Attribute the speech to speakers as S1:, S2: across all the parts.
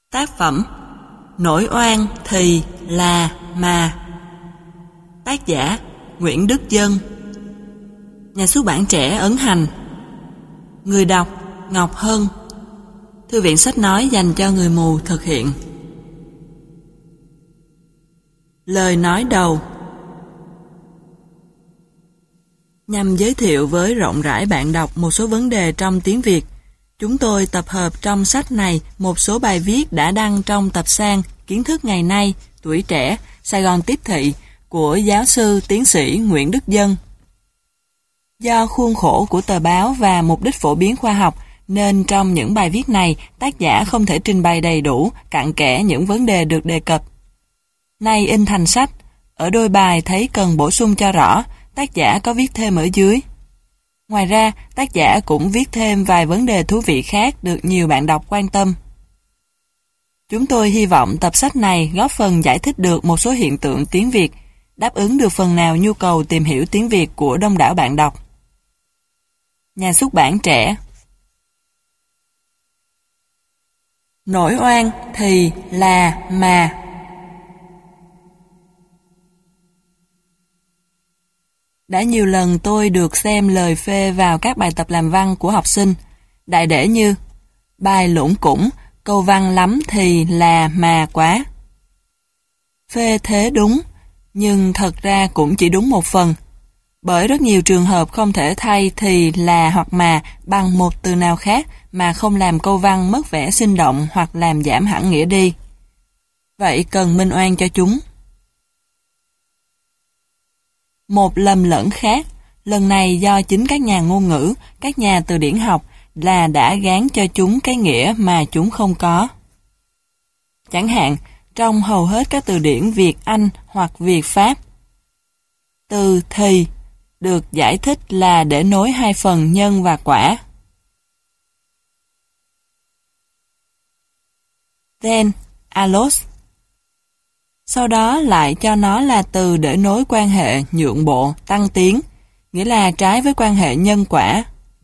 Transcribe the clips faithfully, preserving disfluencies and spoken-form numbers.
S1: Tác phẩm Nổi oan thì là mà. Tác giả Nguyễn Đức Dân. Nhà xuất bản Trẻ ấn hành. Người đọc Ngọc Hân. Thư viện sách nói dành cho người mù thực hiện. Lời nói đầu. Nhằm giới thiệu với rộng rãi bạn đọc một số vấn đề trong tiếng Việt, chúng tôi tập hợp trong sách này một số bài viết đã đăng trong tập san Kiến thức ngày nay, Tuổi Trẻ, Sài Gòn Tiếp Thị của giáo sư tiến sĩ Nguyễn Đức Dân. Do khuôn khổ của tờ báo và mục đích phổ biến khoa học, nên trong những bài viết này, tác giả không thể trình bày đầy đủ, cặn kẽ những vấn đề được đề cập. Nay in thành sách, ở đôi bài thấy cần bổ sung cho rõ, tác giả có viết thêm ở dưới. Ngoài ra, tác giả cũng viết thêm vài vấn đề thú vị khác được nhiều bạn đọc quan tâm. Chúng tôi hy vọng tập sách này góp phần giải thích được một số hiện tượng tiếng Việt, đáp ứng được phần nào nhu cầu tìm hiểu tiếng Việt của đông đảo bạn đọc. Nhà xuất bản Trẻ. Nổi oan thì là mà. Đã nhiều lần tôi được xem lời phê vào các bài tập làm văn của học sinh, đại để như bài lủng củng, câu văn lắm thì là mà quá. Phê thế đúng, nhưng thật ra cũng chỉ đúng một phần, bởi rất nhiều trường hợp không thể thay thì là hoặc mà bằng một từ nào khác mà không làm câu văn mất vẻ sinh động hoặc làm giảm hẳn nghĩa đi. Vậy cần minh oan cho chúng. Một lầm lẫn khác, lần này do chính các nhà ngôn ngữ, các nhà từ điển học là đã gán cho chúng cái nghĩa mà chúng không có. Chẳng hạn, trong hầu hết các từ điển Việt Anh hoặc Việt Pháp, từ thì được giải thích là để nối hai phần nhân và quả. Then, allos. Sau đó lại cho nó là từ để nối quan hệ nhượng bộ, tăng tiến, nghĩa là trái với quan hệ nhân quả.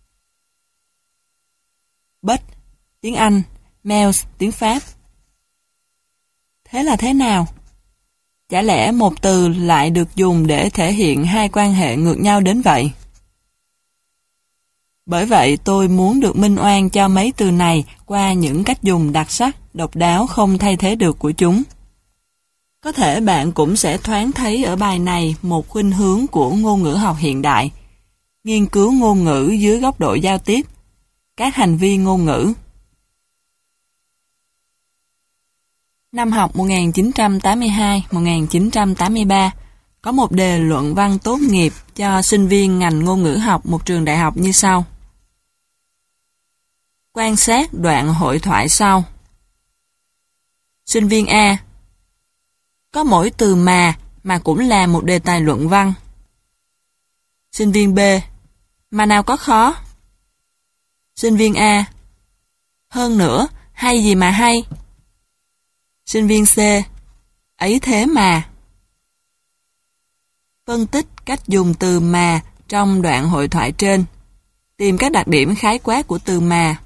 S1: But, tiếng Anh, males, tiếng Pháp. Thế là thế nào? Chả lẽ một từ lại được dùng để thể hiện hai quan hệ ngược nhau đến vậy? Bởi vậy tôi muốn được minh oan cho mấy từ này qua những cách dùng đặc sắc, độc đáo không thay thế được của chúng. Có thể bạn cũng sẽ thoáng thấy ở bài này một khuynh hướng của ngôn ngữ học hiện đại, nghiên cứu ngôn ngữ dưới góc độ giao tiếp, các hành vi ngôn ngữ. Năm học một nghìn chín trăm tám mươi hai đến một nghìn chín trăm tám mươi ba, có một đề luận văn tốt nghiệp cho sinh viên ngành ngôn ngữ học một trường đại học như sau. Quan sát đoạn hội thoại sau. Sinh viên A. Có mỗi từ mà, mà cũng là một đề tài luận văn. Sinh viên B. Mà nào có khó. Sinh viên A. Hơn nữa, hay gì mà hay. Sinh viên C. Ấy thế mà. Phân tích cách dùng từ mà trong đoạn hội thoại trên. Tìm các đặc điểm khái quát của từ mà.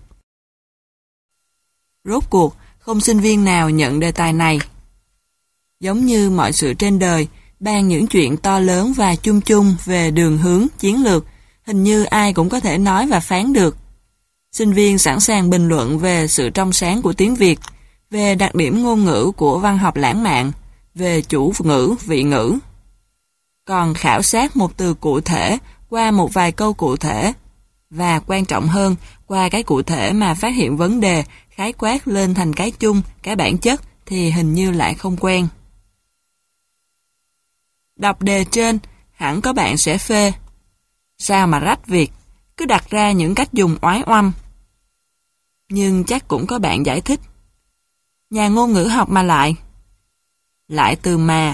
S1: Rốt cuộc, không sinh viên nào nhận đề tài này. Giống như mọi sự trên đời, bàn những chuyện to lớn và chung chung về đường hướng, chiến lược, hình như ai cũng có thể nói và phán được. Sinh viên sẵn sàng bình luận về sự trong sáng của tiếng Việt, về đặc điểm ngôn ngữ của văn học lãng mạn, về chủ ngữ, vị ngữ. Còn khảo sát một từ cụ thể qua một vài câu cụ thể, và quan trọng hơn, qua cái cụ thể mà phát hiện vấn đề, khái quát lên thành cái chung, cái bản chất, thì hình như lại không quen. Đọc đề trên, hẳn có bạn sẽ phê. Sao mà rách việc, cứ đặt ra những cách dùng oái oăm. Nhưng chắc cũng có bạn giải thích. Nhà ngôn ngữ học mà lại. Lại từ mà.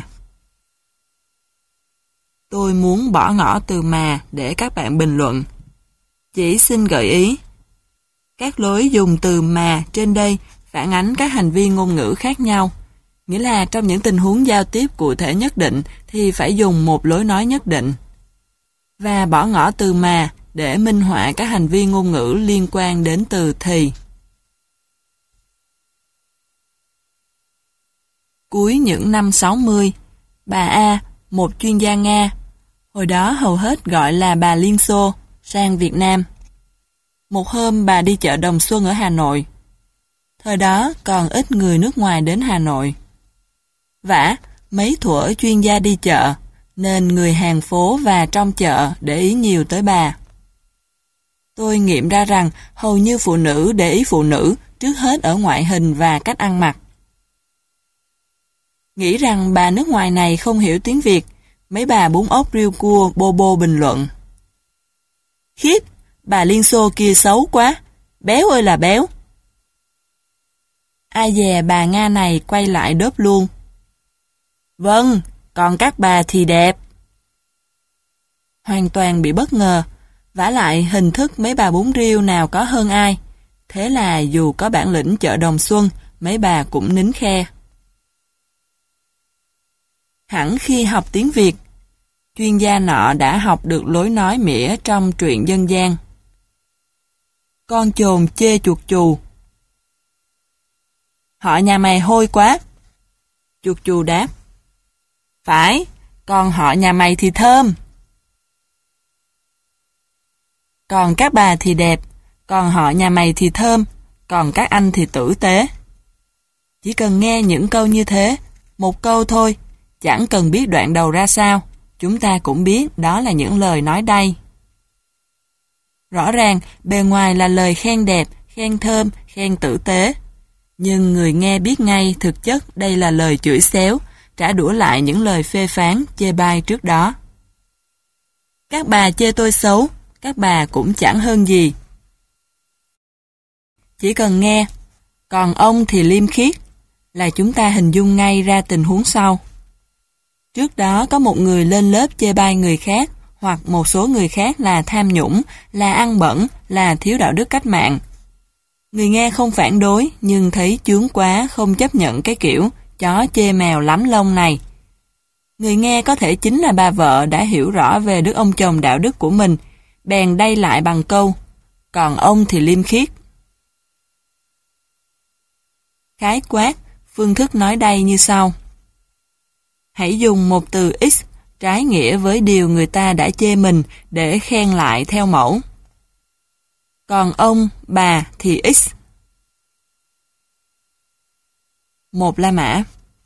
S1: Tôi muốn bỏ ngỏ từ mà để các bạn bình luận. Chỉ xin gợi ý. Các lối dùng từ mà trên đây phản ánh các hành vi ngôn ngữ khác nhau. Nghĩa là trong những tình huống giao tiếp cụ thể nhất định thì phải dùng một lối nói nhất định. Và bỏ ngỏ từ mà để minh họa các hành vi ngôn ngữ liên quan đến từ thì. Cuối những năm sáu mươi, bà A, một chuyên gia Nga, hồi đó hầu hết gọi là bà Liên Xô, sang Việt Nam. Một hôm bà đi chợ Đồng Xuân ở Hà Nội. Thời đó còn ít người nước ngoài đến Hà Nội. Vả, mấy thuở chuyên gia đi chợ, nên người hàng phố và trong chợ để ý nhiều tới bà. Tôi nghiệm ra rằng hầu như phụ nữ để ý phụ nữ trước hết ở ngoại hình và cách ăn mặc. Nghĩ rằng bà nước ngoài này không hiểu tiếng Việt, mấy bà bún ốc riêu cua bô bô bình luận. Khiếp, bà Liên Xô kia xấu quá, béo ơi là béo. Ai dè bà Nga này quay lại đớp luôn. Vâng, còn các bà thì đẹp. Hoàn toàn bị bất ngờ, vả lại hình thức mấy bà bún riêu nào có hơn ai. Thế là dù có bản lĩnh chợ Đồng Xuân, mấy bà cũng nín khe. Hẳn khi học tiếng Việt, chuyên gia nọ đã học được lối nói mỉa trong truyện dân gian. Con chồn chê chuột chù. Họ nhà mày hôi quá. Chuột chù đáp. Phải, còn họ nhà mày thì thơm. Còn các bà thì đẹp, còn họ nhà mày thì thơm, còn các anh thì tử tế. Chỉ cần nghe những câu như thế, một câu thôi, chẳng cần biết đoạn đầu ra sao, chúng ta cũng biết đó là những lời nói đay. Rõ ràng, bề ngoài là lời khen đẹp, khen thơm, khen tử tế. Nhưng người nghe biết ngay thực chất đây là lời chửi xéo, trả đũa lại những lời phê phán, chê bai trước đó. Các bà chê tôi xấu, các bà cũng chẳng hơn gì. Chỉ cần nghe, còn ông thì liêm khiết, là chúng ta hình dung ngay ra tình huống sau. Trước đó có một người lên lớp chê bai người khác, hoặc một số người khác là tham nhũng, là ăn bẩn, là thiếu đạo đức cách mạng. Người nghe không phản đối, nhưng thấy chướng quá không chấp nhận cái kiểu chó chê mèo lắm lông này. Người nghe có thể chính là bà vợ đã hiểu rõ về đức ông chồng đạo đức của mình, bèn đay lại bằng câu, còn ông thì liêm khiết. Khái quát, phương thức nói đay như sau. Hãy dùng một từ X trái nghĩa với điều người ta đã chê mình để khen lại theo mẫu. Còn ông, bà thì X. Một La Mã.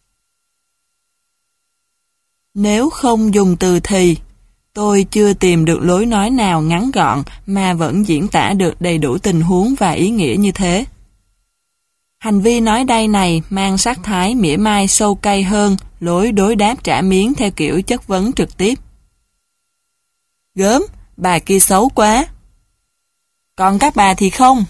S1: Nếu không dùng từ thì, tôi chưa tìm được lối nói nào ngắn gọn mà vẫn diễn tả được đầy đủ tình huống và ý nghĩa như thế. Hành vi nói đay này mang sắc thái mỉa mai sâu cay hơn lối đối đáp trả miếng theo kiểu chất vấn trực tiếp. Gớm, bà kia xấu quá. Còn các bà thì không.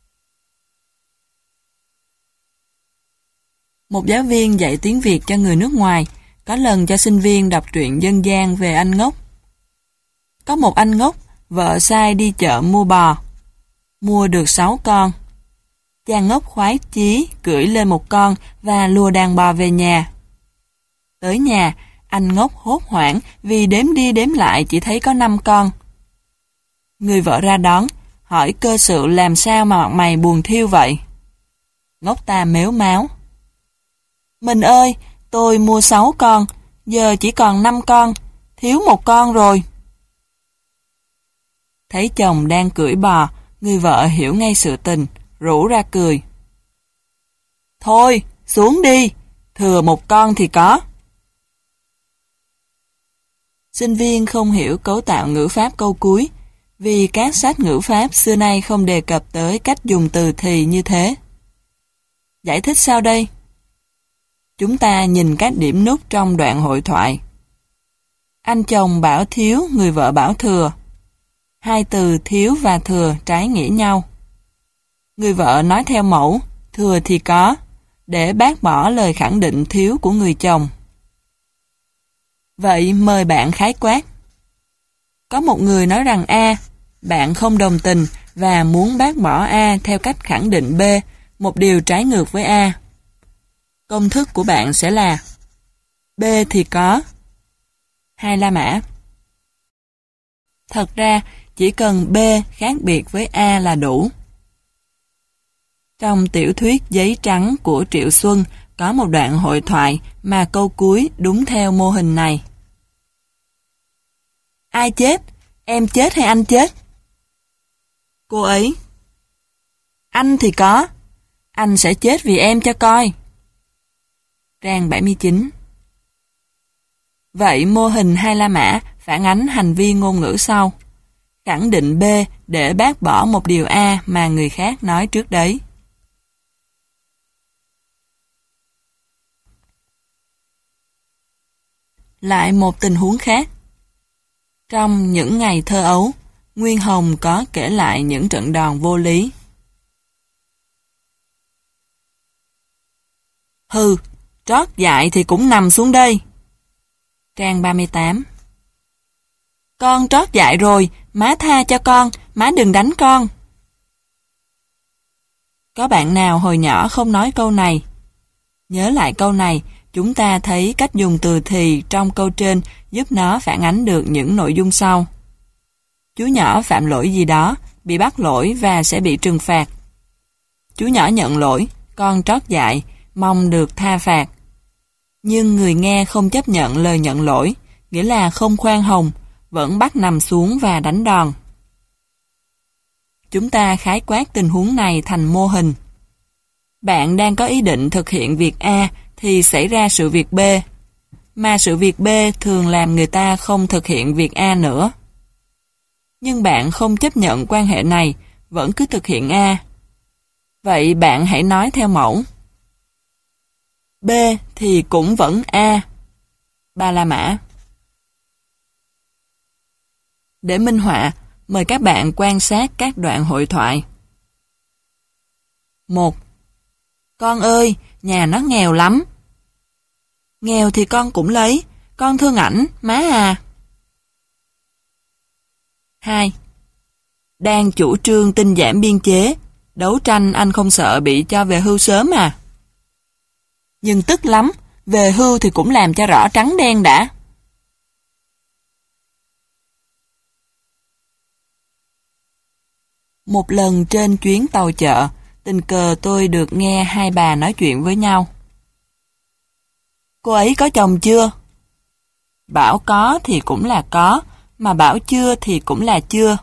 S1: Một giáo viên dạy tiếng Việt cho người nước ngoài có lần cho sinh viên đọc truyện dân gian về anh ngốc. Có một anh ngốc, vợ sai đi chợ mua bò. Mua được sáu con. Chàng ngốc khoái chí cưỡi lên một con và lùa đàn bò về nhà. Tới nhà, anh ngốc hốt hoảng vì đếm đi đếm lại chỉ thấy có năm con. Người vợ ra đón, hỏi cơ sự làm sao mà mặt mày buồn thiêu vậy. Ngốc ta mếu máo. Mình ơi, tôi mua sáu con, giờ chỉ còn năm con, thiếu một con rồi. Thấy chồng đang cưỡi bò, người vợ hiểu ngay sự tình, rủ ra cười. Thôi, xuống đi, thừa một con thì có. Sinh viên không hiểu cấu tạo ngữ pháp câu cuối, vì các sách ngữ pháp xưa nay không đề cập tới cách dùng từ thì như thế. Giải thích sao đây? Chúng ta nhìn các điểm nút trong đoạn hội thoại. Anh chồng bảo thiếu, người vợ bảo thừa. Hai từ thiếu và thừa trái nghĩa nhau. Người vợ nói theo mẫu, thừa thì có, để bác bỏ lời khẳng định thiếu của người chồng. Vậy mời bạn khái quát. Có một người nói rằng A, bạn không đồng tình và muốn bác bỏ A theo cách khẳng định B, một điều trái ngược với A. Công thức của bạn sẽ là B thì có. Hai La Mã. Thật ra, chỉ cần B khác biệt với A là đủ. Trong tiểu thuyết Giấy Trắng của Triệu Xuân, có một đoạn hội thoại mà câu cuối đúng theo mô hình này. Ai chết? Em chết hay anh chết? Cô ấy. Anh thì có. Anh sẽ chết vì em cho coi. Trang bảy mươi chín. Vậy mô hình hai La Mã phản ánh hành vi ngôn ngữ sau. Khẳng định B để bác bỏ một điều A mà người khác nói trước đấy. Lại một tình huống khác. Trong những ngày thơ ấu, Nguyên Hồng có kể lại những trận đòn vô lý. Hừ, trót dại thì cũng nằm xuống đây. Trang ba mươi tám. Con trót dại rồi, má tha cho con, má đừng đánh con. Có bạn nào hồi nhỏ không nói câu này? Nhớ lại câu này, chúng ta thấy cách dùng từ thì trong câu trên giúp nó phản ánh được những nội dung sau. Chú nhỏ phạm lỗi gì đó, bị bắt lỗi và sẽ bị trừng phạt. Chú nhỏ nhận lỗi, con trót dại, mong được tha phạt. Nhưng người nghe không chấp nhận lời nhận lỗi, nghĩa là không khoan hồng, vẫn bắt nằm xuống và đánh đòn. Chúng ta khái quát tình huống này thành mô hình. Bạn đang có ý định thực hiện việc A thì xảy ra sự việc B, mà sự việc B thường làm người ta không thực hiện việc A nữa. Nhưng bạn không chấp nhận quan hệ này, vẫn cứ thực hiện A. Vậy bạn hãy nói theo mẫu. B thì cũng vẫn A. Ba La Mã. Để minh họa, mời các bạn quan sát các đoạn hội thoại. một. Con ơi, nhà nó nghèo lắm. Nghèo thì con cũng lấy, con thương ảnh, má à. hai. Đang chủ trương tinh giảm biên chế, đấu tranh anh không sợ bị cho về hưu sớm à. Nhưng tức lắm, về hưu thì cũng làm cho rõ trắng đen đã. Một lần trên chuyến tàu chợ, tình cờ tôi được nghe hai bà nói chuyện với nhau. Cô ấy có chồng chưa? Bảo có thì cũng là có, mà bảo chưa thì cũng là chưa.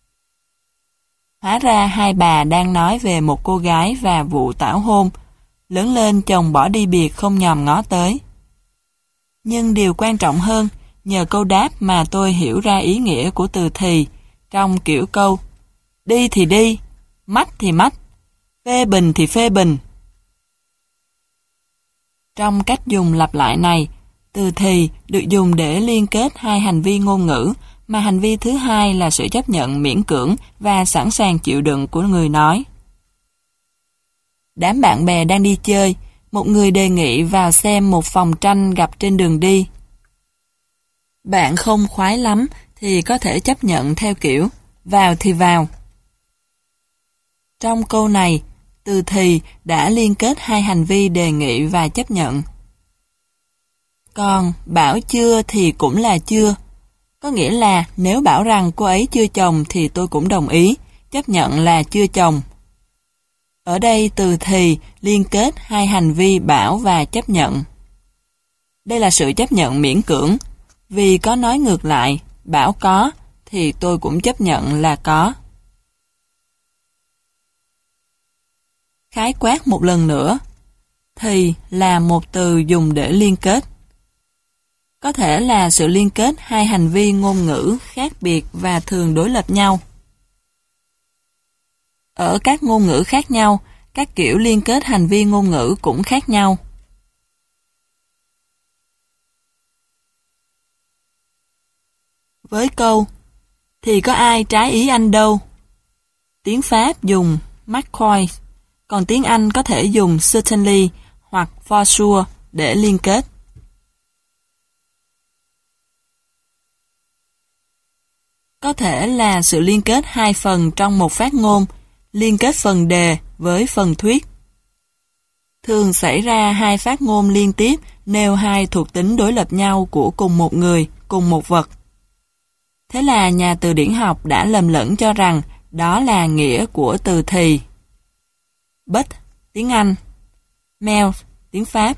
S1: Hóa ra hai bà đang nói về một cô gái và vụ tảo hôn. Lớn lên chồng bỏ đi biệt không nhòm ngó tới. Nhưng điều quan trọng hơn, nhờ câu đáp mà tôi hiểu ra ý nghĩa của từ thì, trong kiểu câu đi thì đi, mách thì mách, phê bình thì phê bình. Trong cách dùng lặp lại này, từ thì được dùng để liên kết hai hành vi ngôn ngữ, mà hành vi thứ hai là sự chấp nhận miễn cưỡng và sẵn sàng chịu đựng của người nói. Đám bạn bè đang đi chơi, một người đề nghị vào xem một phòng tranh gặp trên đường đi. Bạn không khoái lắm thì có thể chấp nhận theo kiểu vào thì vào. Trong câu này, từ thì đã liên kết hai hành vi đề nghị và chấp nhận. Còn bảo chưa thì cũng là chưa. Có nghĩa là nếu bảo rằng cô ấy chưa chồng thì tôi cũng đồng ý, chấp nhận là chưa chồng. Ở đây từ thì liên kết hai hành vi bảo và chấp nhận. Đây là sự chấp nhận miễn cưỡng, vì có nói ngược lại, bảo có thì tôi cũng chấp nhận là có. Khái quát một lần nữa, thì là một từ dùng để liên kết. Có thể là sự liên kết hai hành vi ngôn ngữ khác biệt và thường đối lập nhau. Ở các ngôn ngữ khác nhau, các kiểu liên kết hành vi ngôn ngữ cũng khác nhau. Với câu, thì có ai trái ý anh đâu. Tiếng Pháp dùng McCoy, còn tiếng Anh có thể dùng certainly hoặc for sure để liên kết. Có thể là sự liên kết hai phần trong một phát ngôn, liên kết phần đề với phần thuyết. Thường xảy ra hai phát ngôn liên tiếp nêu hai thuộc tính đối lập nhau của cùng một người, cùng một vật. Thế là nhà từ điển học đã lầm lẫn cho rằng đó là nghĩa của từ thì. But, tiếng Anh. Melt, tiếng Pháp.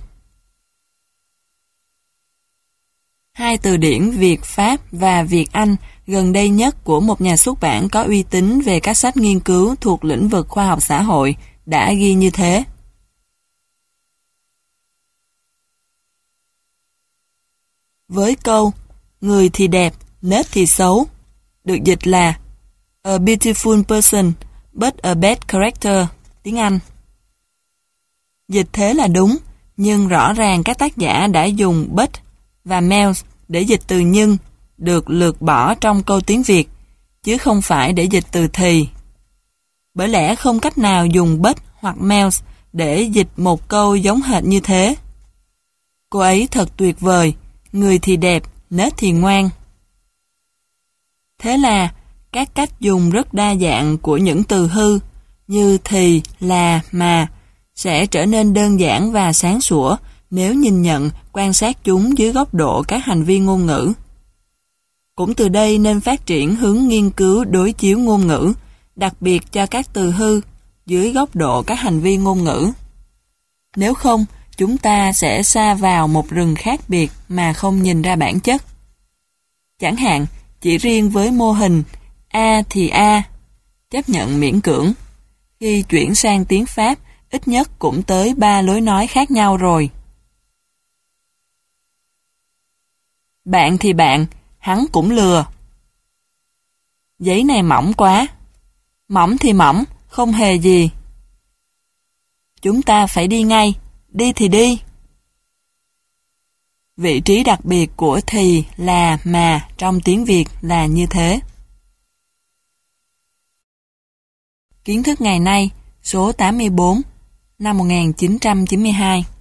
S1: Hai từ điển Việt-Pháp và Việt-Anh gần đây nhất của một nhà xuất bản có uy tín về các sách nghiên cứu thuộc lĩnh vực khoa học xã hội đã ghi như thế. Với câu người thì đẹp, nết thì xấu, được dịch là a beautiful person but a bad character, tiếng Anh. Dịch thế là đúng, nhưng rõ ràng các tác giả đã dùng but và males để dịch từ nhưng được lược bỏ trong câu tiếng Việt, chứ không phải để dịch từ thì. Bởi lẽ không cách nào dùng but hoặc males để dịch một câu giống hệt như thế. Cô ấy thật tuyệt vời, người thì đẹp, nết thì ngoan. Thế là các cách dùng rất đa dạng của những từ hư như thì, là, mà sẽ trở nên đơn giản và sáng sủa nếu nhìn nhận, quan sát chúng dưới góc độ các hành vi ngôn ngữ. Cũng từ đây nên phát triển hướng nghiên cứu đối chiếu ngôn ngữ, đặc biệt cho các từ hư dưới góc độ các hành vi ngôn ngữ. Nếu không, chúng ta sẽ sa vào một rừng khác biệt mà không nhìn ra bản chất. Chẳng hạn, chỉ riêng với mô hình A thì A, chấp nhận miễn cưỡng. Khi chuyển sang tiếng Pháp, ít nhất cũng tới ba lối nói khác nhau rồi. Bạn thì bạn, hắn cũng lừa. Giấy này mỏng quá. Mỏng thì mỏng, không hề gì. Chúng ta phải đi ngay, đi thì đi. Vị trí đặc biệt của thì, là, mà trong tiếng Việt là như thế. Kiến thức ngày nay, số tám mươi bốn, năm một nghìn chín trăm chín mươi hai.